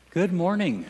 Good morning.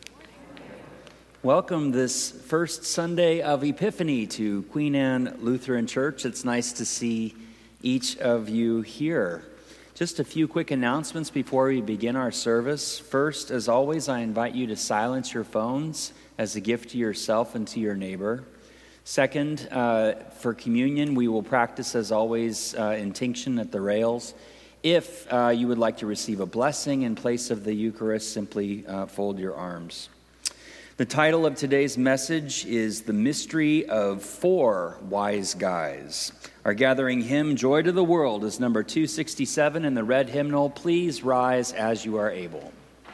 Welcome this first Sunday of Epiphany to Queen Anne Lutheran Church. It's nice to see each of you here. Just a few quick announcements before we begin our service. First, as always, I invite you to silence your phones as a gift to yourself and to your neighbor. Second, for communion, we will practice, as always, intinction at the rails. If you would like to receive a blessing in place of the Eucharist, simply fold your arms. The title of today's message is The Mystery of Four Wise Guys. Our gathering hymn, Joy to the World, is number 267 in the red hymnal. Please rise as you are able.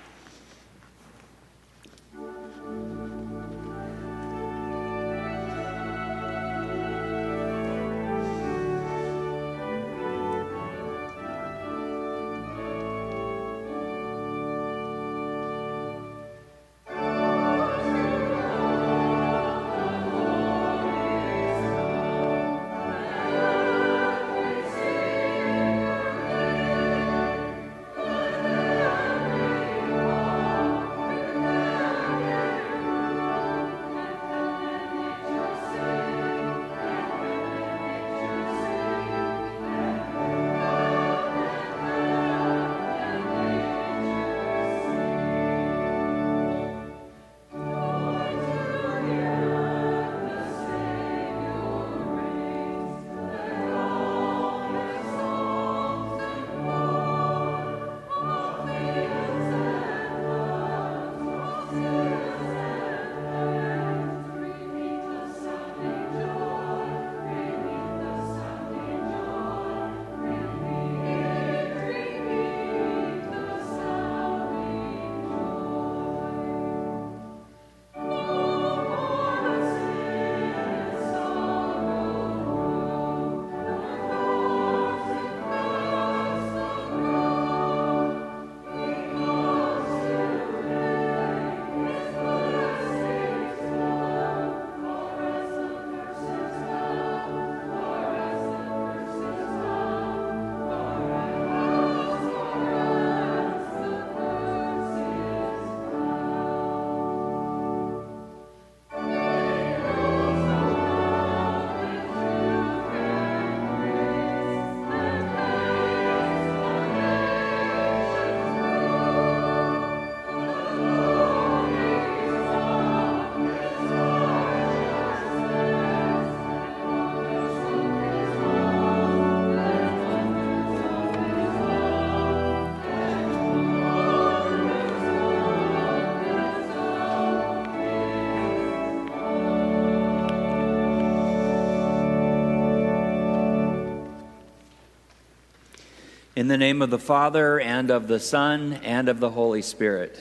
In the name of the Father, and of the Son, and of the Holy Spirit.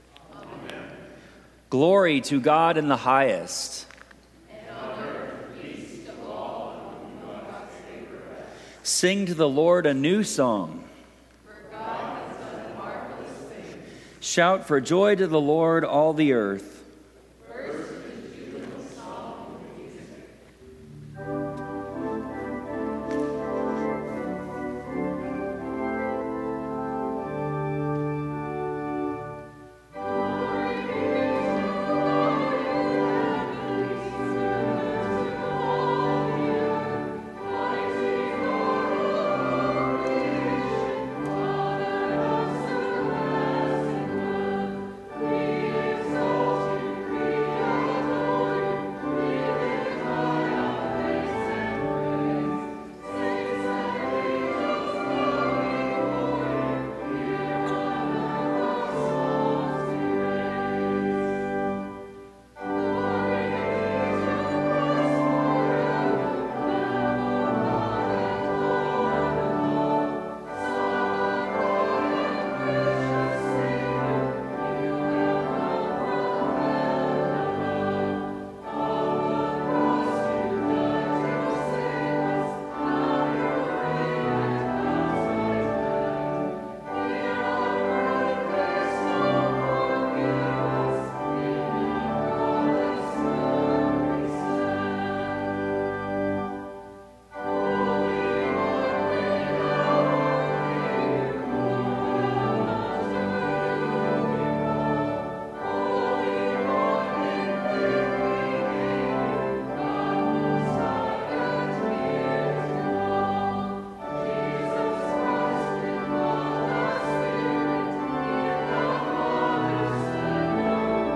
Amen. Glory to God in the highest. And on earth peace to all whom God's favor rests. Sing to the Lord a new song. For God has done marvelous things. Shout for joy to the Lord, all the earth. First in jubilant song and music.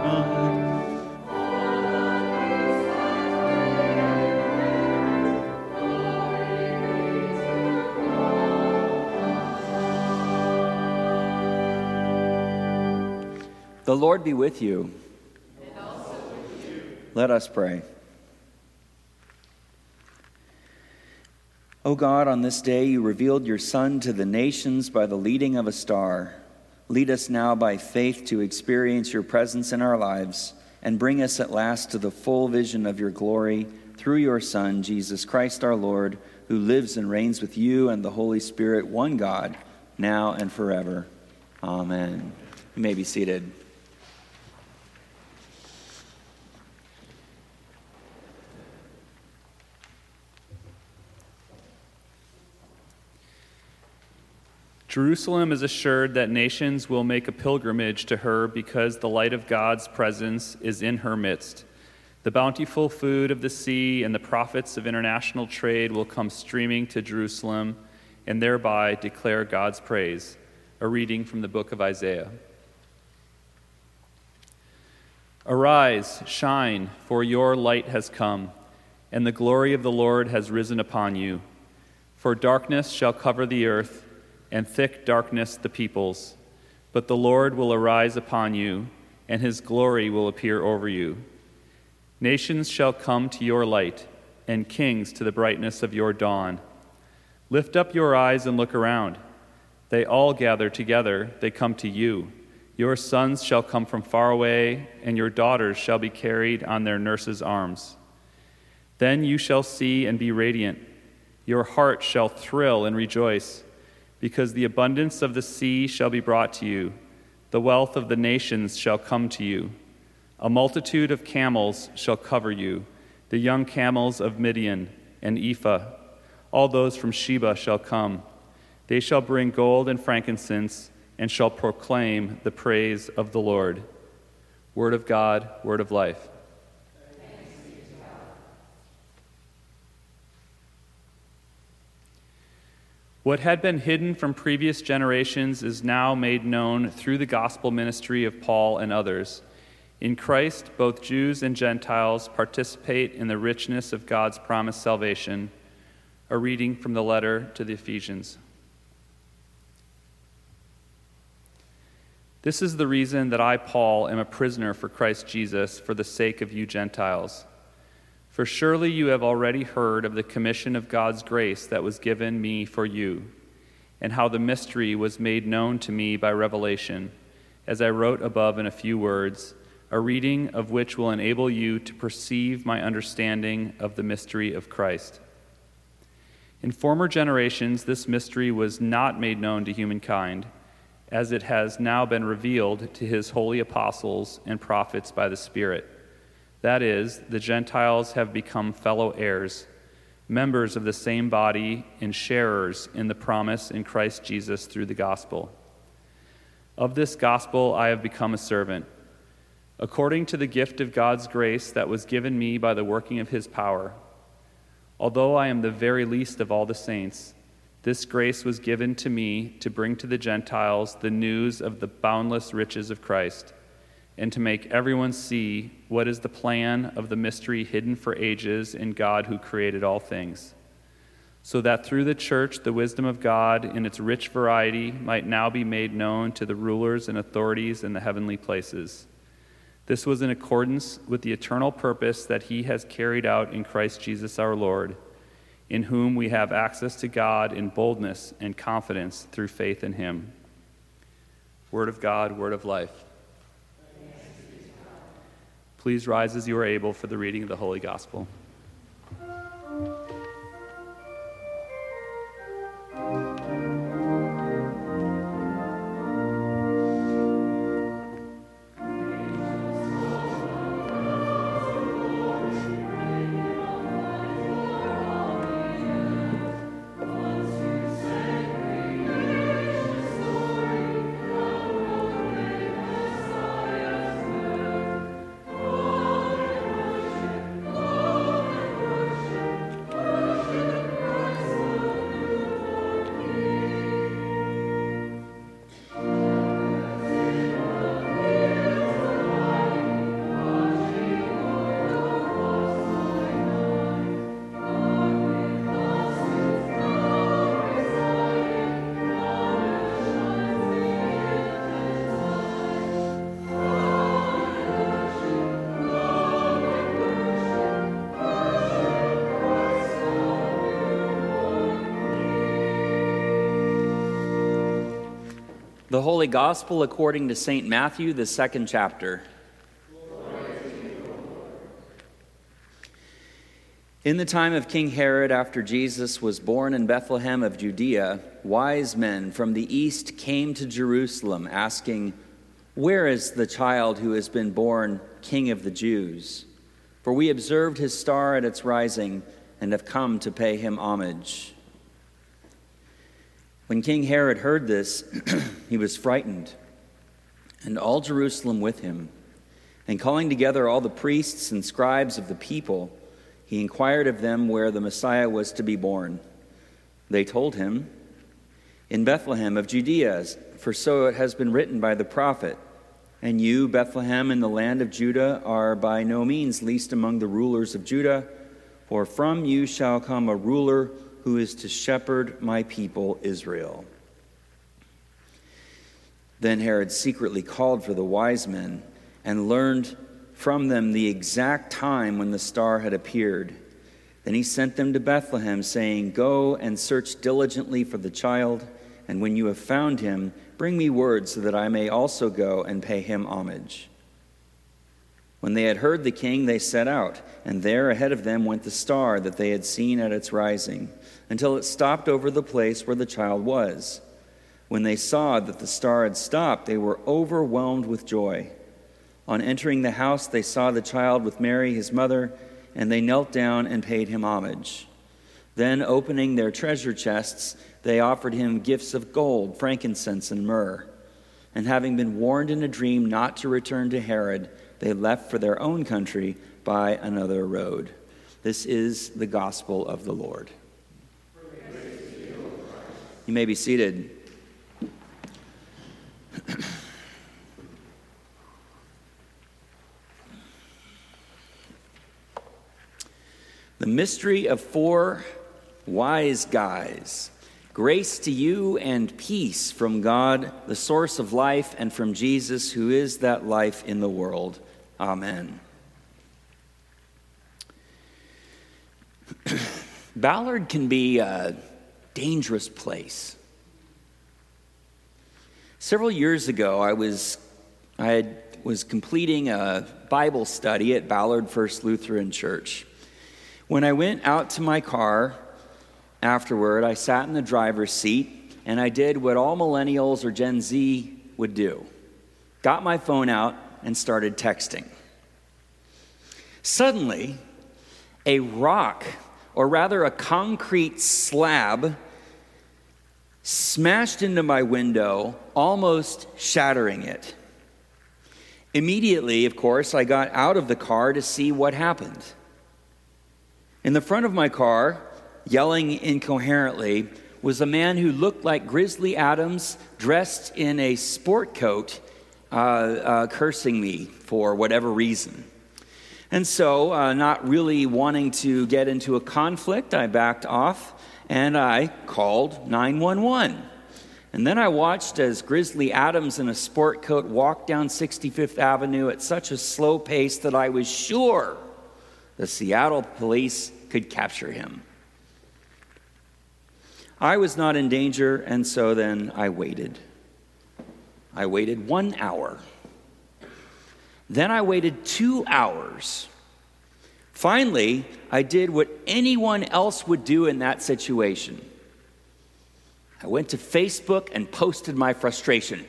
The Lord be with you. And also with you. Let us pray. O God, on this day you revealed your Son to the nations by the leading of a star. Lead us now by faith to experience your presence in our lives and bring us at last to the full vision of your glory through your Son, Jesus Christ our Lord, who lives and reigns with you and the Holy Spirit, one God, now and forever. Amen. You may be seated. Jerusalem is assured that nations will make a pilgrimage to her because the light of God's presence is in her midst. The bountiful food of the sea and the profits of international trade will come streaming to Jerusalem and thereby declare God's praise. A reading from the book of Isaiah. Arise, shine, for your light has come, and the glory of the Lord has risen upon you. For darkness shall cover the earth, and thick darkness the peoples. But the Lord will arise upon you, and his glory will appear over you. Nations shall come to your light, and kings to the brightness of your dawn. Lift up your eyes and look around. They all gather together, they come to you. Your sons shall come from far away, and your daughters shall be carried on their nurses' arms. Then you shall see and be radiant. Your heart shall thrill and rejoice, because the abundance of the sea shall be brought to you. The wealth of the nations shall come to you. A multitude of camels shall cover you, the young camels of Midian and Ephah. All those from Sheba shall come. They shall bring gold and frankincense and shall proclaim the praise of the Lord. Word of God, word of life. What had been hidden from previous generations is now made known through the gospel ministry of Paul and others. In Christ, both Jews and Gentiles participate in the richness of God's promised salvation. A reading from the letter to the Ephesians. This is the reason that I, Paul, am a prisoner for Christ Jesus for the sake of you Gentiles. For surely you have already heard of the commission of God's grace that was given me for you, and how the mystery was made known to me by revelation, as I wrote above in a few words, a reading of which will enable you to perceive my understanding of the mystery of Christ. In former generations, this mystery was not made known to humankind, as it has now been revealed to his holy apostles and prophets by the Spirit. That is, the Gentiles have become fellow heirs, members of the same body and sharers in the promise in Christ Jesus through the gospel. Of this gospel I have become a servant, according to the gift of God's grace that was given me by the working of his power. Although I am the very least of all the saints, this grace was given to me to bring to the Gentiles the news of the boundless riches of Christ, and to make everyone see what is the plan of the mystery hidden for ages in God who created all things, so that through the church the wisdom of God in its rich variety might now be made known to the rulers and authorities in the heavenly places. This was in accordance with the eternal purpose that he has carried out in Christ Jesus our Lord, in whom we have access to God in boldness and confidence through faith in him. Word of God, word of life. Please rise as you are able for the reading of the Holy Gospel. Glory The Holy Gospel according to St. Matthew, the 2nd chapter. In the time of King Herod, after Jesus was born in Bethlehem of Judea, wise men from the east came to Jerusalem, asking, "Where is the child who has been born King of the Jews? For we observed his star at its rising and have come to pay him homage." When King Herod heard this, he was frightened, and all Jerusalem with him. And calling together all the priests and scribes of the people, he inquired of them where the Messiah was to be born. They told him, "In Bethlehem of Judea, for so it has been written by the prophet, 'And you, Bethlehem, in the land of Judah, are by no means least among the rulers of Judah, for from you shall come a ruler who is to shepherd my people Israel.'" Then Herod secretly called for the wise men and learned from them the exact time when the star had appeared. Then he sent them to Bethlehem, saying, "Go and search diligently for the child, and when you have found him, bring me word so that I may also go and pay him homage." When they had heard the king, they set out, and there ahead of them went the star that they had seen at its rising, until it stopped over the place where the child was. When they saw that the star had stopped, they were overwhelmed with joy. On entering the house, they saw the child with Mary, his mother, and they knelt down and paid him homage. Then, opening their treasure chests, they offered him gifts of gold, frankincense, and myrrh. And having been warned in a dream not to return to Herod, they left for their own country by another road. This is the gospel of the Lord. You may be seated. The mystery of 4 wise guys. Grace to you and peace from God, the source of life, and from Jesus, who is that life in the world. Amen. Ballard can be a dangerous place. Several years ago, I was completing a Bible study at Ballard First Lutheran Church. When I went out to my car afterward, I sat in the driver's seat, and I did what all millennials or Gen Z would do. Got my phone out and started texting. Suddenly, a rock, or rather a concrete slab, smashed into my window, almost shattering it. Immediately, of course, I got out of the car to see what happened. In the front of my car, yelling incoherently, was a man who looked like Grizzly Adams, dressed in a sport coat, cursing me for whatever reason. And so, not really wanting to get into a conflict, I backed off and I called 911. And then I watched as Grizzly Adams in a sport coat walked down 65th Avenue at such a slow pace that I was sure the Seattle police could capture him. I was not in danger, and so then I waited. I waited 1 hour. Then I waited 2 hours. Finally, I did what anyone else would do in that situation. I went to Facebook and posted my frustration.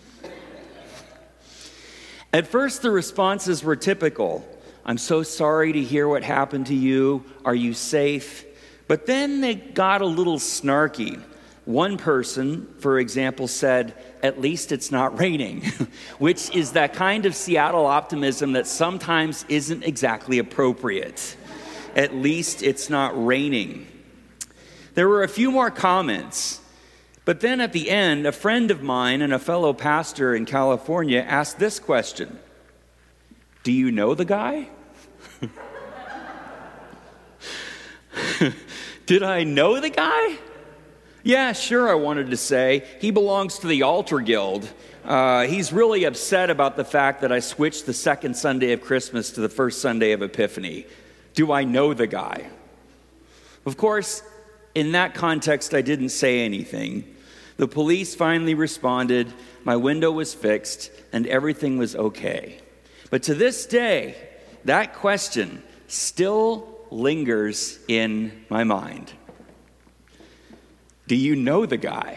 At first, the responses were typical. "I'm so sorry to hear what happened to you. Are you safe?" But then they got a little snarky. One person, for example, said, "At least it's not raining," which is that kind of Seattle optimism that sometimes isn't exactly appropriate. At least it's not raining. There were a few more comments, but then at the end, a friend of mine and a fellow pastor in California asked this question: "Do you know the guy?" Did I know the guy? Yeah, sure, I wanted to say. He belongs to the Altar Guild. He's really upset about the fact that I switched the second Sunday of Christmas to the first Sunday of Epiphany. Do I know the guy? Of course, in that context, I didn't say anything. The police finally responded, my window was fixed, and everything was okay. But to this day, that question still lingers in my mind. Do you know the guy?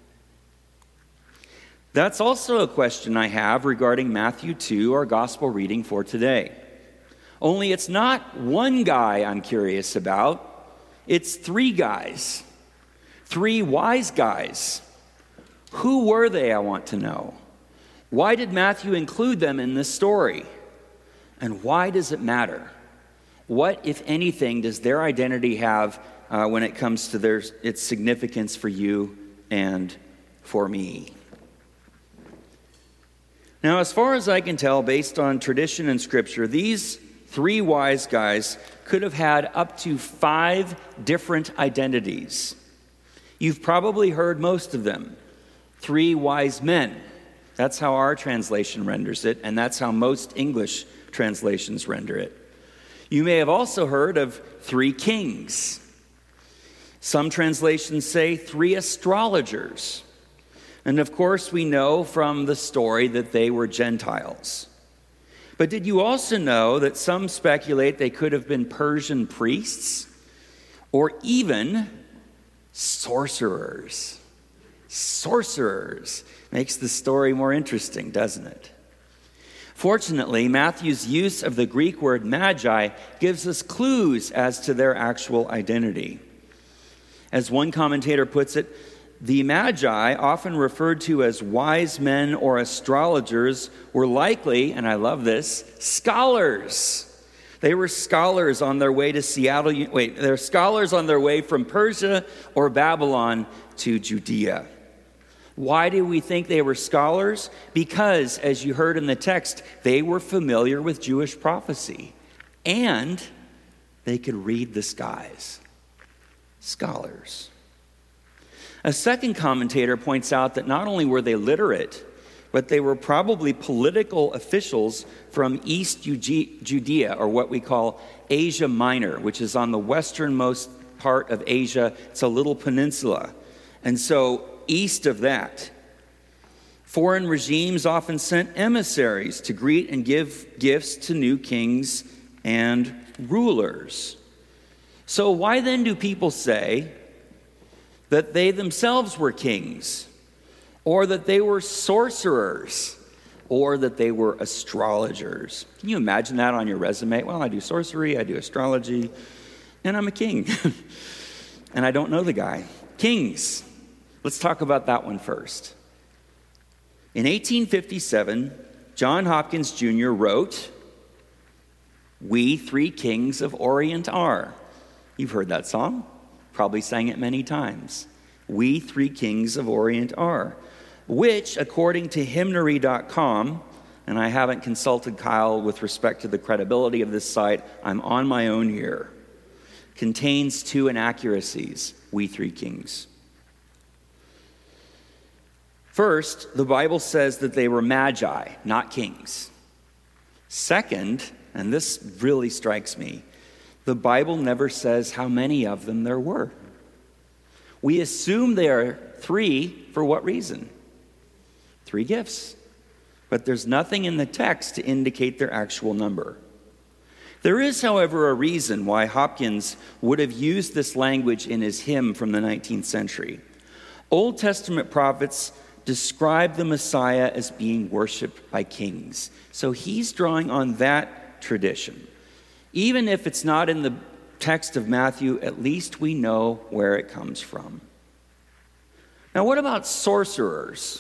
That's also a question I have regarding Matthew 2, our gospel reading for today. Only it's not one guy I'm curious about. It's three guys. Three wise guys. Who were they, I want to know? Why did Matthew include them in this story? And why does it matter? What, if anything, does their identity have when it comes to its significance for you and for me? Now, as far as I can tell, based on tradition and scripture, these three wise guys could have had up to 5 different identities. You've probably heard most of them. 3 wise men. That's how our translation renders it, and that's how most English translations render it. You may have also heard of 3 kings. Some translations say 3 astrologers. And of course, we know from the story that they were Gentiles. But did you also know that some speculate they could have been Persian priests or even sorcerers? Sorcerers makes the story more interesting, doesn't it? Fortunately, Matthew's use of the Greek word magi gives us clues as to their actual identity. As one commentator puts it, the magi, often referred to as wise men or astrologers, were likely, and I love this, scholars. They were scholars on their way to they're scholars on their way from Persia or Babylon to Judea. Why do we think they were scholars? Because, as you heard in the text, they were familiar with Jewish prophecy, and they could read the skies. Scholars. A second commentator points out that not only were they literate, but they were probably political officials from East Judea, or what we call Asia Minor, which is on the westernmost part of Asia. It's a little peninsula. And so east of that, foreign regimes often sent emissaries to greet and give gifts to new kings and rulers. So why then do people say that they themselves were kings, or that they were sorcerers, or that they were astrologers? Can you imagine that on your resume? Well, I do sorcery, I do astrology, and I'm a king. And I don't know the guy. Kings. Let's talk about that one first. In 1857, John Hopkins Jr. wrote, "We 3 kings of Orient are." You've heard that song. Probably sang it many times. "We 3 kings of Orient are," which, according to hymnary.com, and I haven't consulted Kyle with respect to the credibility of this site, I'm on my own here, contains 2 inaccuracies, "We 3 kings." First, the Bible says that they were magi, not kings. Second, and this really strikes me, the Bible never says how many of them there were. We assume there are 3 for what reason? 3 gifts. But there's nothing in the text to indicate their actual number. There is, however, a reason why Hopkins would have used this language in his hymn from the 19th century. Old Testament prophets describe the Messiah as being worshipped by kings. So he's drawing on that tradition. Even if it's not in the text of Matthew, at least we know where it comes from. Now, what about sorcerers?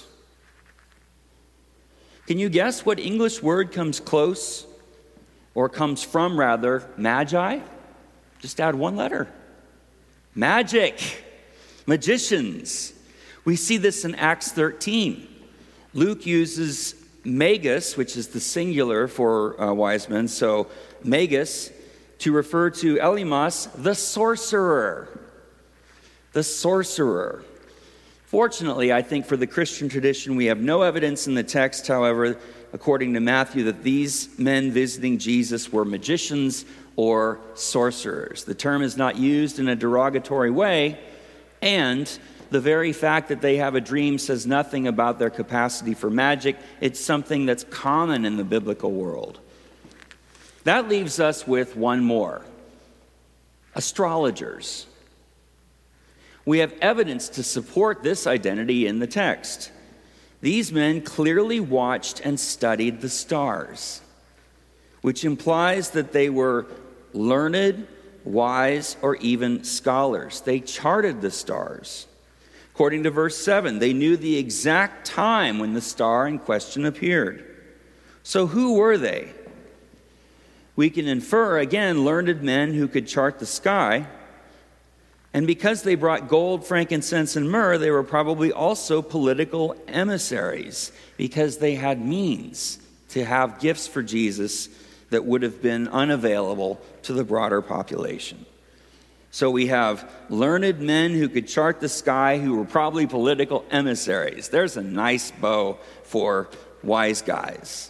Can you guess what English word comes close, or comes from rather, magi? Just add 1 letter. Magic. Magicians. We see this in Acts 13. Luke uses magus, which is the singular for wise men, so magus, to refer to Elymas, the sorcerer. The sorcerer. Fortunately, I think for the Christian tradition, we have no evidence in the text, however, according to Matthew, that these men visiting Jesus were magicians or sorcerers. The term is not used in a derogatory way, and The very fact that they have a dream says nothing about their capacity for magic. It's something that's common in the biblical world. That leaves us with one more: astrologers. We have evidence to support this identity in the text. These men clearly watched and studied the stars, which implies that they were learned, wise, or even scholars. They charted the stars. According to verse 7, they knew the exact time when the star in question appeared. So who were they? We can infer, again, learned men who could chart the sky. And because they brought gold, frankincense, and myrrh, they were probably also political emissaries, because they had means to have gifts for Jesus that would have been unavailable to the broader population. So we have learned men who could chart the sky, who were probably political emissaries. There's a nice bow for wise guys.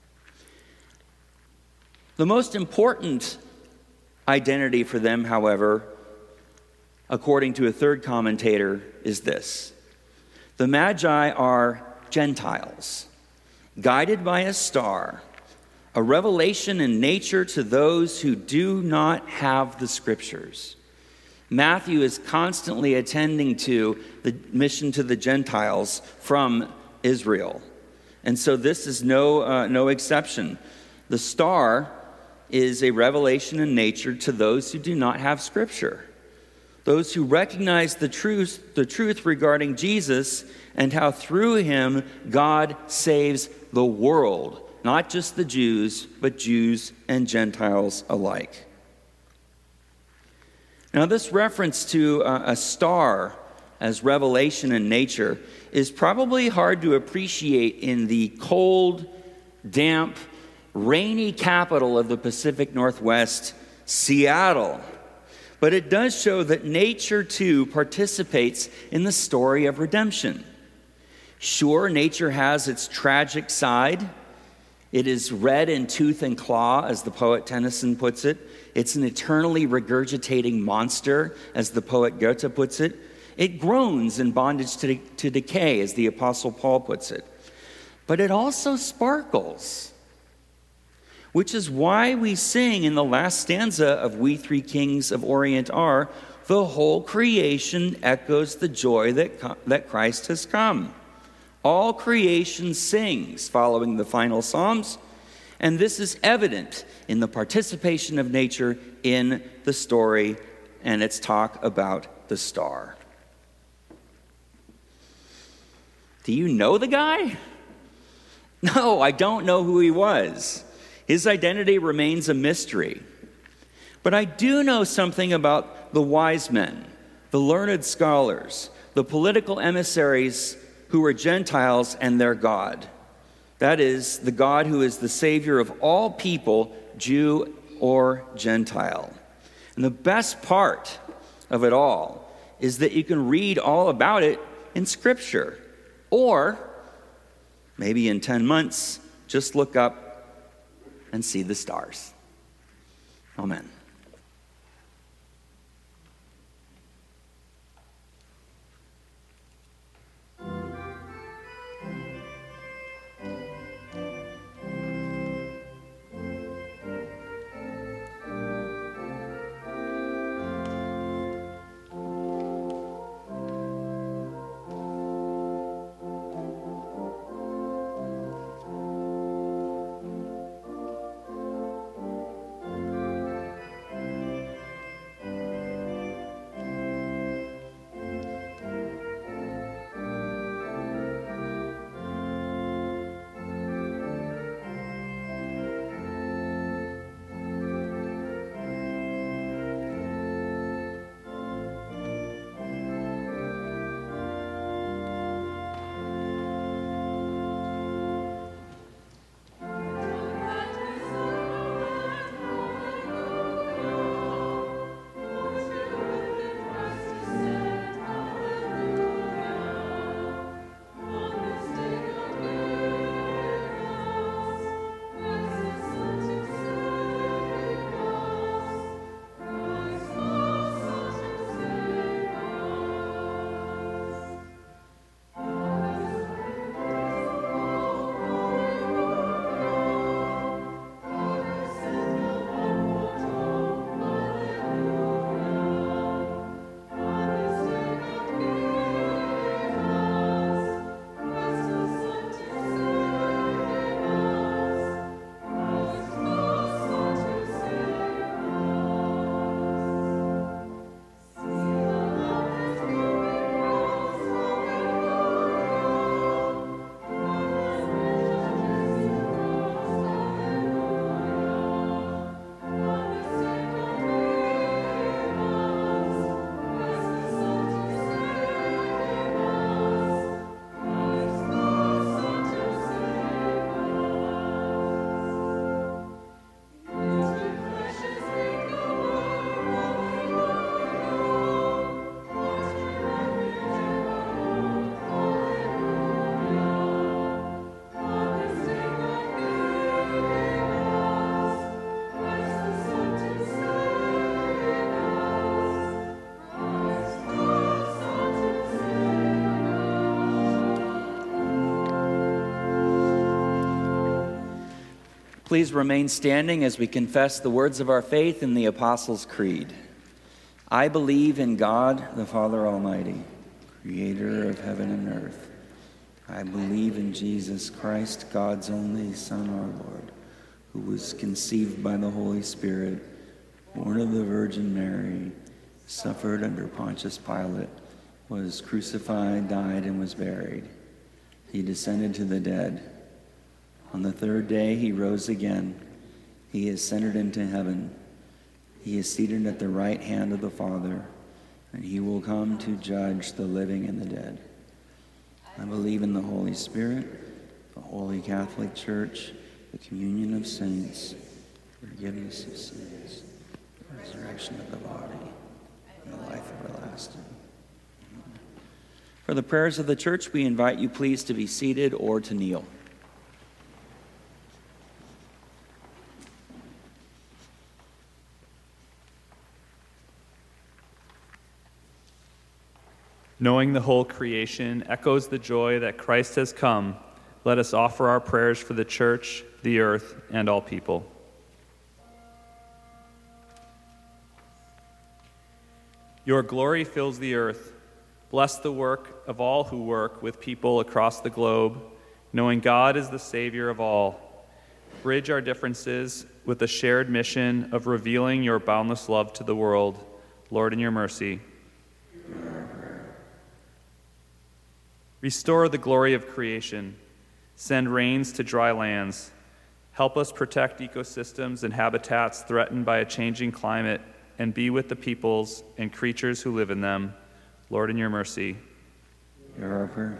The most important identity for them, however, according to a third commentator, is this: the Magi are Gentiles, guided by a star, a revelation in nature to those who do not have the Scriptures. Matthew is constantly attending to the mission to the Gentiles from Israel. And so this is no exception. The star is a revelation in nature to those who do not have Scripture. Those who recognize the truth regarding Jesus and how through him God saves the world, not just the Jews, but Jews and Gentiles alike. Now, this reference to a star as revelation in nature is probably hard to appreciate in the cold, damp, rainy capital of the Pacific Northwest, Seattle. But it does show that nature, too, participates in the story of redemption. Sure, nature has its tragic side. It is red in tooth and claw, as the poet Tennyson puts it. It's an eternally regurgitating monster, as the poet Goethe puts it. It groans in bondage to decay, as the Apostle Paul puts it. But it also sparkles, which is why we sing in the last stanza of We Three Kings of Orient Are, the whole creation echoes the joy that Christ has come. All creation sings following the final Psalms, and this is evident in the participation of nature in the story and its talk about the star. Do you know the guy? No, I don't know who he was. His identity remains a mystery. But I do know something about the wise men, the learned scholars, the political emissaries who were Gentiles and their God. That is, the God who is the Savior of all people, Jew or Gentile. And the best part of it all is that you can read all about it in Scripture. Or, maybe in 10 months, just look up and see the stars. Amen. Please remain standing as we confess the words of our faith in the Apostles' Creed. I believe in God, the Father Almighty, creator of heaven and earth. I believe in Jesus Christ, God's only Son, our Lord, who was conceived by the Holy Spirit, born of the Virgin Mary, suffered under Pontius Pilate, was crucified, died, and was buried. He descended to the dead. On the third day he rose again. He ascended into heaven. He is seated at the right hand of the Father, and he will come to judge the living and the dead. I believe in the Holy Spirit, the Holy Catholic Church, the communion of saints, forgiveness of sins, the resurrection of the body, and the life everlasting. For the prayers of the church, we invite you please to be seated or to kneel. Knowing the whole creation echoes the joy that Christ has come, let us offer our prayers for the church, the earth, and all people. Your glory fills the earth. Bless the work of all who work with people across the globe, knowing God is the Savior of all. Bridge our differences with the shared mission of revealing your boundless love to the world. Lord, in your mercy. Restore the glory of creation. Send rains to dry lands. Help us protect ecosystems and habitats threatened by a changing climate, and be with the peoples and creatures who live in them. Lord, in your mercy. Hear our prayer.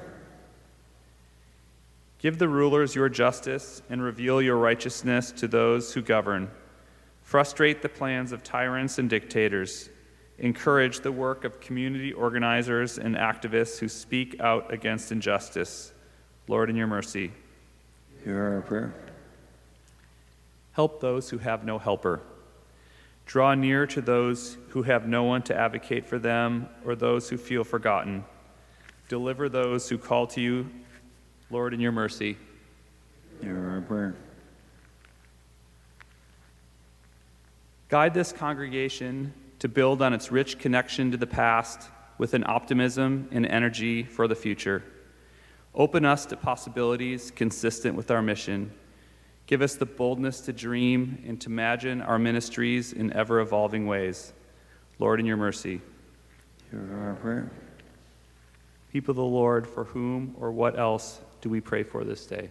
Give the rulers your justice and reveal your righteousness to those who govern. Frustrate the plans of tyrants and dictators. Encourage the work of community organizers and activists who speak out against injustice. Lord, in your mercy. Hear our prayer. Help those who have no helper. Draw near to those who have no one to advocate for them or those who feel forgotten. Deliver those who call to you. Lord, in your mercy. Hear our prayer. Guide this congregation to build on its rich connection to the past with an optimism and energy for the future. Open us to possibilities consistent with our mission. Give us the boldness to dream and to imagine our ministries in ever-evolving ways. Lord, in your mercy. Hear our prayer. People of the Lord, for whom or what else do we pray for this day?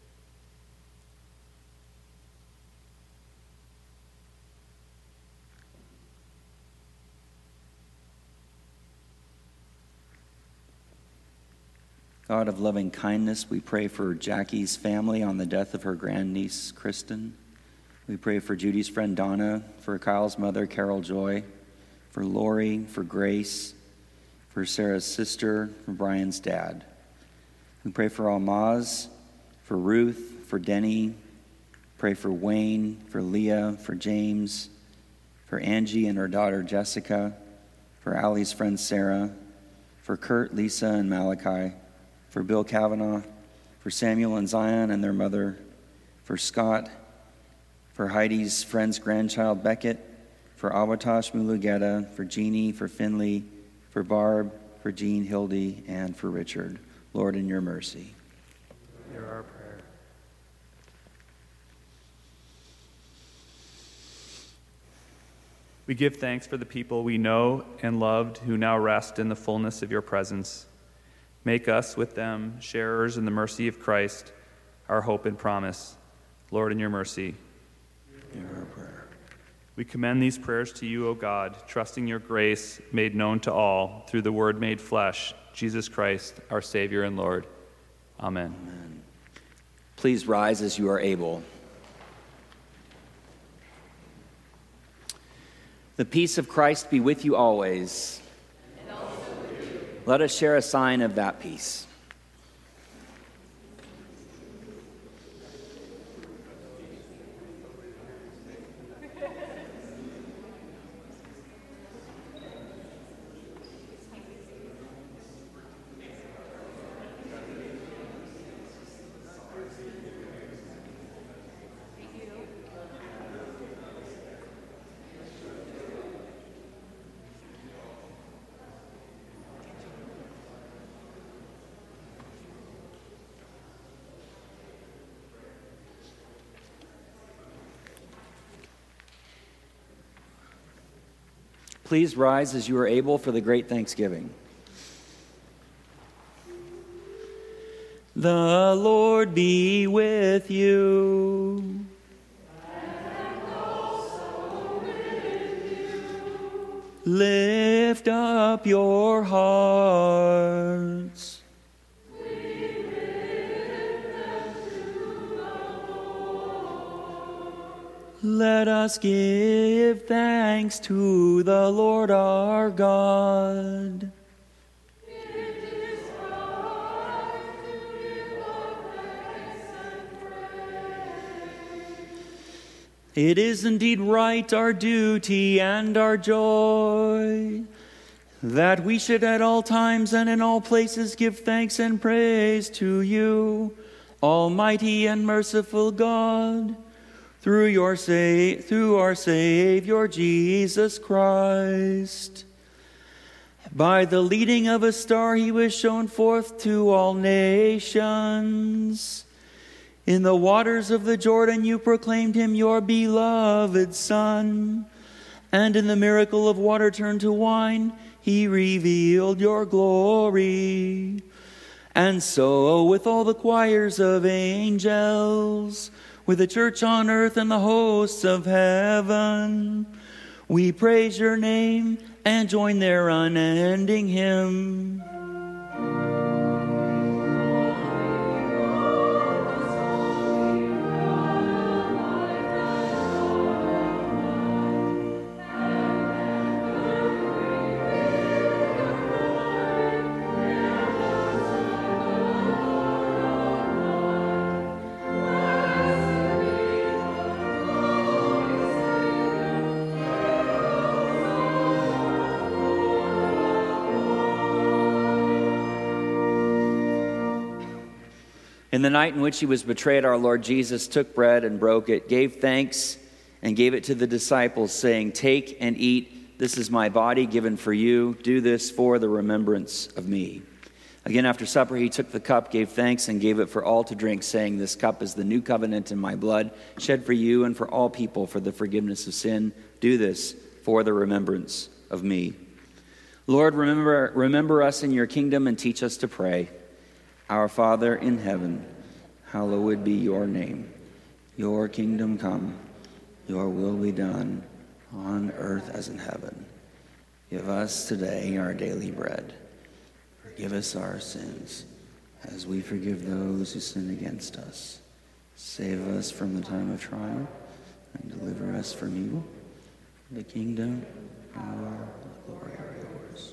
God of loving kindness, we pray for Jackie's family on the death of her grandniece, Kristen. We pray for Judy's friend, Donna, for Kyle's mother, Carol Joy, for Lori, for Grace, for Sarah's sister, for Brian's dad. We pray for Almaz, for Ruth, for Denny. Pray for Wayne, for Leah, for James, for Angie and her daughter, Jessica, for Allie's friend, Sarah, for Kurt, Lisa, and Malachi, for Bill Kavanaugh, for Samuel and Zion and their mother, for Scott, for Heidi's friend's grandchild, Beckett, for Awatash Mulugeta, for Jeannie, for Finley, for Barb, for Jean Hildy, and for Richard. Lord, in your mercy. Hear our prayer. We give thanks for the people we know and loved who now rest in the fullness of your presence. Make us with them sharers in the mercy of Christ, our hope and promise. Lord, in your mercy. Hear our prayer. We commend these prayers to you, O God, trusting your grace made known to all through the Word made flesh, Jesus Christ, our Savior and Lord. Amen. Amen. Please rise as you are able. The peace of Christ be with you always. And also with you. Let us share a sign of that peace. Please rise as you are able for the great Thanksgiving. The Lord be with you. And also with you. Lift up your hearts. We lift them to the Lord. Let us give thanks to the Lord our God. It is indeed right, our duty and our joy, that we should at all times and in all places give thanks and praise to you, Almighty and merciful God, through our Savior Jesus Christ. By the leading of a star he was shown forth to all nations. In the waters of the Jordan you proclaimed him your beloved Son. And in the miracle of water turned to wine, he revealed your glory. And so with all the choirs of angels, with the church on earth and the hosts of heaven, we praise your name and join their unending hymn. In the night in which he was betrayed, our Lord Jesus took bread and broke it, gave thanks, and gave it to the disciples, saying, "Take and eat. This is my body given for you. Do this for the remembrance of me." Again, after supper, he took the cup, gave thanks, and gave it for all to drink, saying, "This cup is the new covenant in my blood, shed for you and for all people for the forgiveness of sin. Do this for the remembrance of me." Lord, remember us in your kingdom and teach us to pray. Our Father in heaven, hallowed be your name. Your kingdom come, your will be done, on earth as in heaven. Give us today our daily bread. Forgive us our sins, as we forgive those who sin against us. Save us from the time of trial, and deliver us from evil. The kingdom, power, and glory are yours.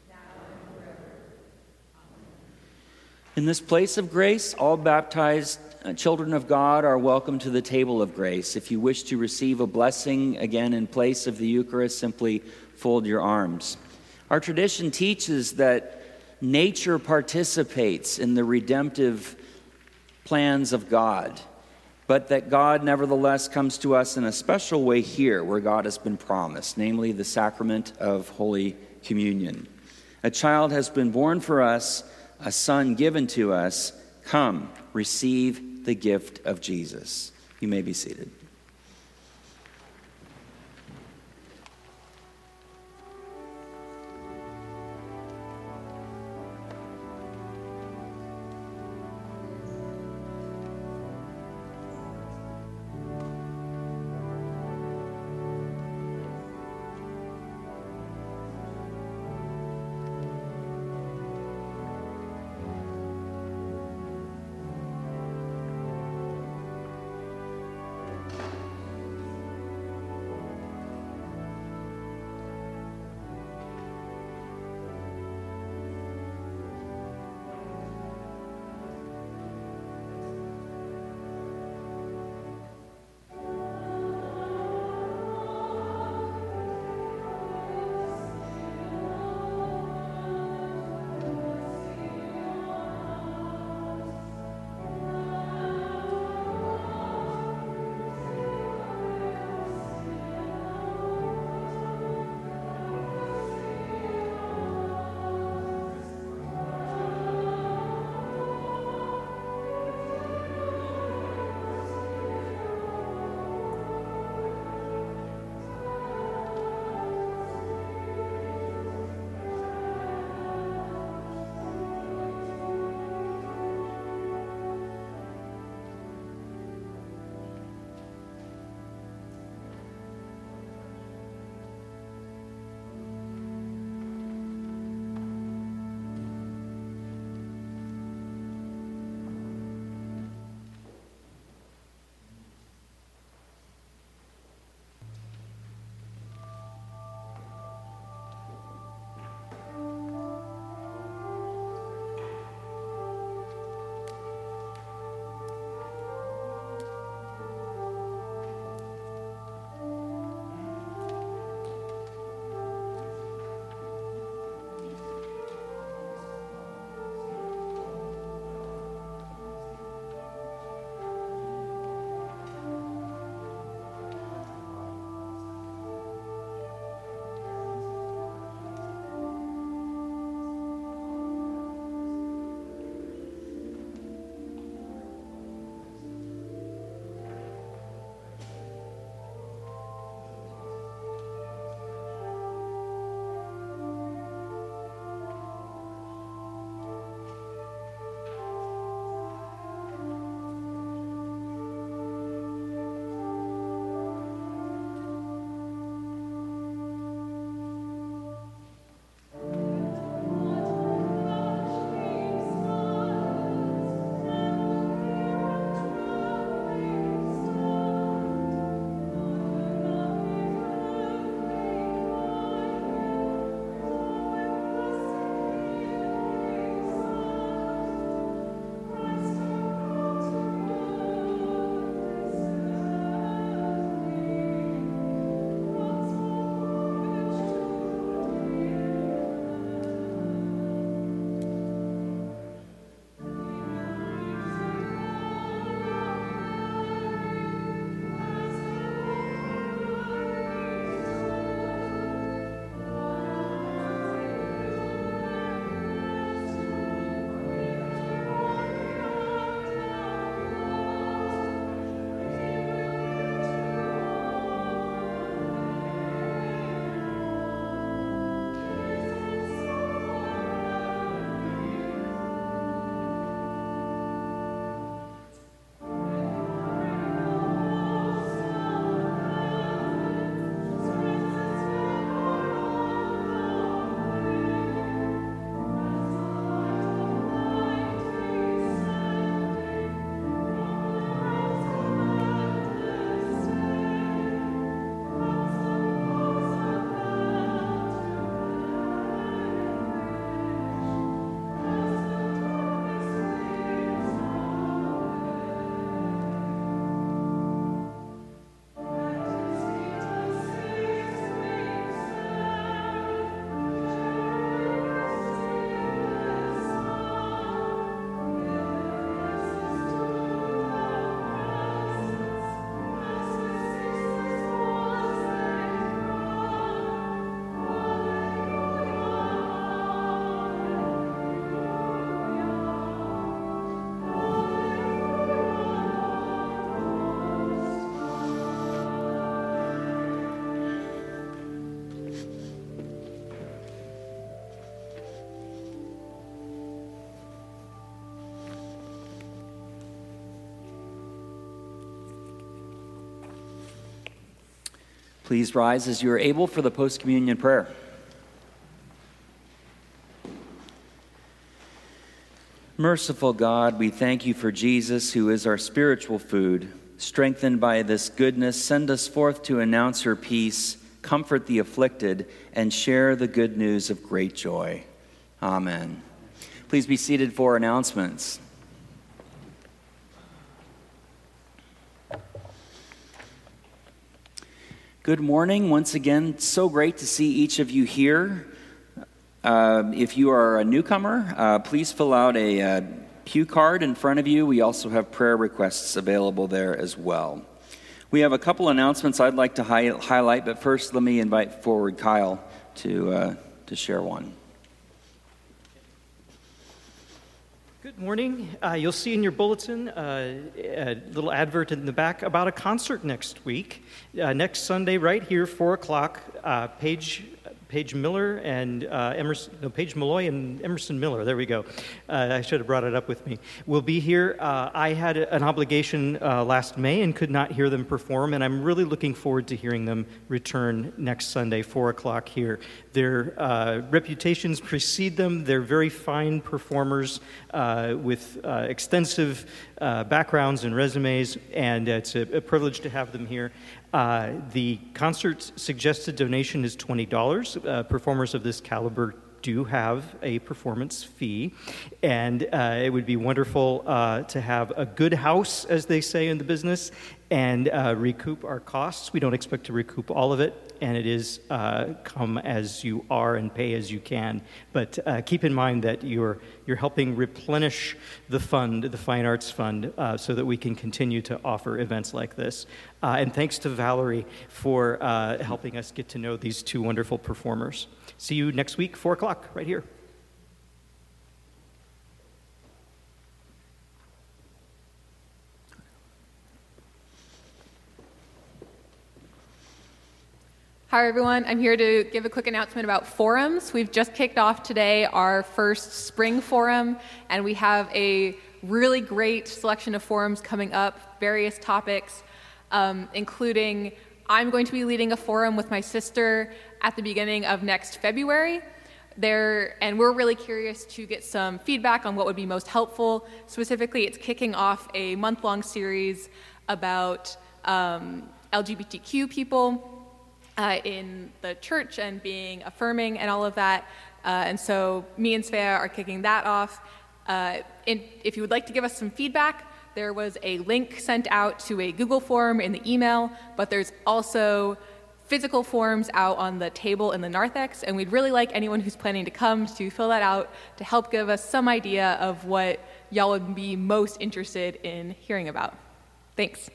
In this place of grace, all baptized children of God are welcome to the table of grace. If you wish to receive a blessing again in place of the Eucharist, simply fold your arms. Our tradition teaches that nature participates in the redemptive plans of God, but that God nevertheless comes to us in a special way here where God has been promised, namely the sacrament of Holy Communion. A child has been born for us, a son given to us. Come, receive the gift of Jesus. You may be seated. Please rise as you are able for the post-communion prayer. Merciful God, we thank you for Jesus, who is our spiritual food. Strengthened by this goodness, send us forth to announce your peace, comfort the afflicted, and share the good news of great joy. Amen. Please be seated for announcements. Good morning. Once again, so great to see each of you here. If you are a newcomer, please fill out a pew card in front of you. We also have prayer requests available there as well. We have a couple announcements I'd like to highlight, but first let me invite forward Kyle to share one. Good morning. You'll see in your bulletin a little advert in the back about a concert next week. Next Sunday, right here, 4 o'clock, Paige Miller and Paige Malloy and Emerson Miller. There we go. I should have brought it up with me. We'll be here. I had an obligation last May and could not hear them perform, and I'm really looking forward to hearing them return next Sunday, 4 o'clock here. Their reputations precede them. They're very fine performers with extensive backgrounds and resumes, and it's a privilege to have them here. The concert's suggested donation is $20. Performers of this caliber do have a performance fee, and it would be wonderful to have a good house, as they say in the business, and recoup our costs. We don't expect to recoup all of it, and it is come as you are and pay as you can. But keep in mind that you're helping replenish the fund, the Fine Arts Fund, so that we can continue to offer events like this. And thanks to Valerie for helping us get to know these two wonderful performers. See you next week, 4 o'clock, right here. Hi, everyone. I'm here to give a quick announcement about forums. We've just kicked off today our first spring forum, and we have a really great selection of forums coming up, various topics, including I'm going to be leading a forum with my sister at the beginning of next February. And we're really curious to get some feedback on what would be most helpful. Specifically, it's kicking off a month-long series about LGBTQ people in the church and being affirming and all of that. And so me and Svea are kicking that off. If you would like to give us some feedback, there was a link sent out to a Google form in the email, but there's also physical forms out on the table in the narthex, and we'd really like anyone who's planning to come to fill that out to help give us some idea of what y'all would be most interested in hearing about. Thanks.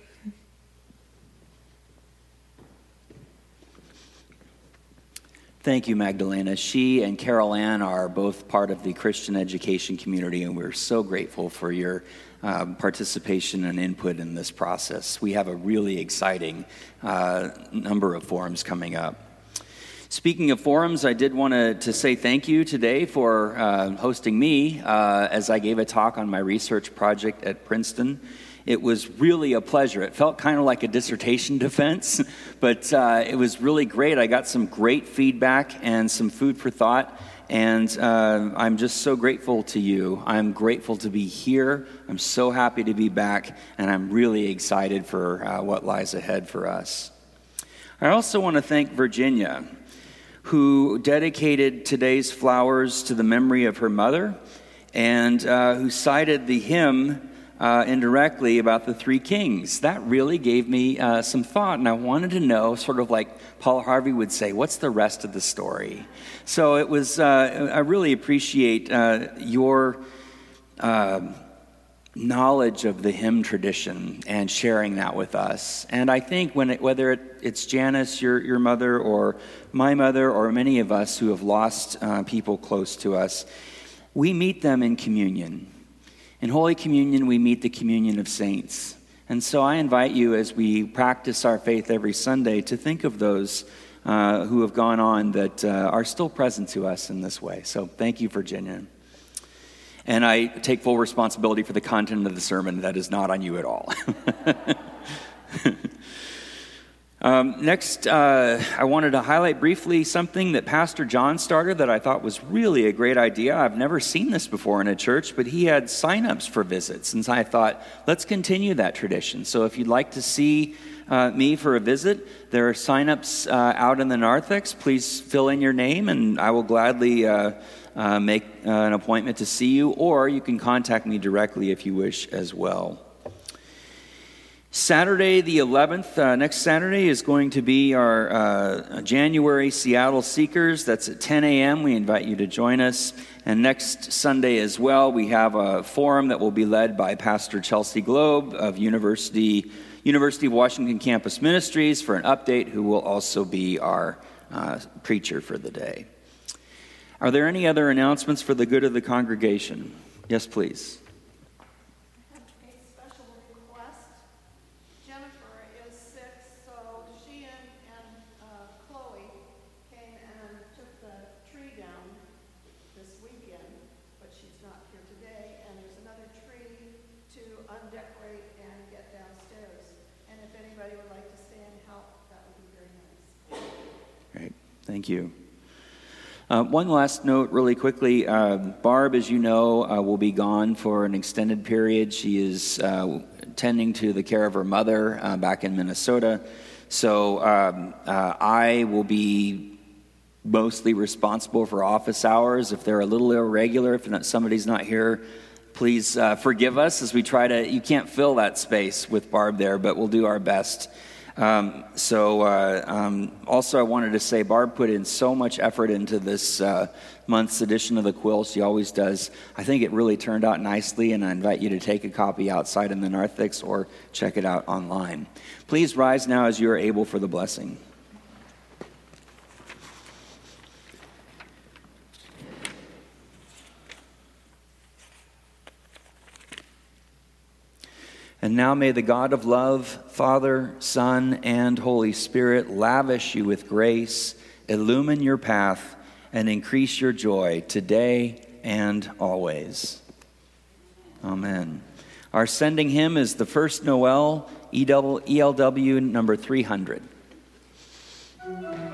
Thank you, Magdalena. She and Carol Ann are both part of the Christian education community, and we're so grateful for your participation and input in this process. We have a really exciting number of forums coming up. Speaking of forums, I did want to say thank you today for hosting me as I gave a talk on my research project at Princeton. It was really a pleasure. It felt kind of like a dissertation defense, but it was really great. I got some great feedback and some food for thought, and I'm just so grateful to you. I'm grateful to be here. I'm so happy to be back, and I'm really excited for what lies ahead for us. I also want to thank Virginia, who dedicated today's flowers to the memory of her mother, and who cited the hymn indirectly about the three kings. That really gave me some thought, and I wanted to know, sort of like Paul Harvey would say, what's the rest of the story? So it was, I really appreciate your knowledge of the hymn tradition and sharing that with us. And I think whether it's Janice, your mother, or my mother, or many of us who have lost people close to us, we meet them in communion. In Holy Communion, we meet the communion of saints. And so I invite you, as we practice our faith every Sunday, to think of those who have gone on that are still present to us in this way. So thank you, Virginia. And I take full responsibility for the content of the sermon. That is not on you at all. Next, I wanted to highlight briefly something that Pastor John started that I thought was really a great idea. I've never seen this before in a church, but he had sign-ups for visits. And so I thought, let's continue that tradition. So if you'd like to see me for a visit, there are sign-ups out in the narthex. Please fill in your name, and I will gladly make an appointment to see you, or you can contact me directly if you wish as well. Saturday the 11th, next Saturday, is going to be our January Seattle Seekers. That's at 10 a.m. We invite you to join us. And next Sunday as well, we have a forum that will be led by Pastor Chelsea Globe of University of Washington Campus Ministries for an update, who will also be our preacher for the day. Are there any other announcements for the good of the congregation? Yes, please. Thank you. One last note really quickly. Barb, as you know, will be gone for an extended period. She is tending to the care of her mother back in Minnesota. So I will be mostly responsible for office hours. If they're a little irregular, if somebody's not here, please forgive us as we try to, you can't fill that space with Barb there, but we'll do our best. Also, I wanted to say Barb put in so much effort into this month's edition of the Quill. She always does. I think it really turned out nicely, and I invite you to take a copy outside in the narthex or check it out online. Please rise now as you are able for the blessing. And now may the God of love, Father, Son, and Holy Spirit lavish you with grace, illumine your path, and increase your joy today and always. Amen. Our sending hymn is the First Noel, ELW number 300.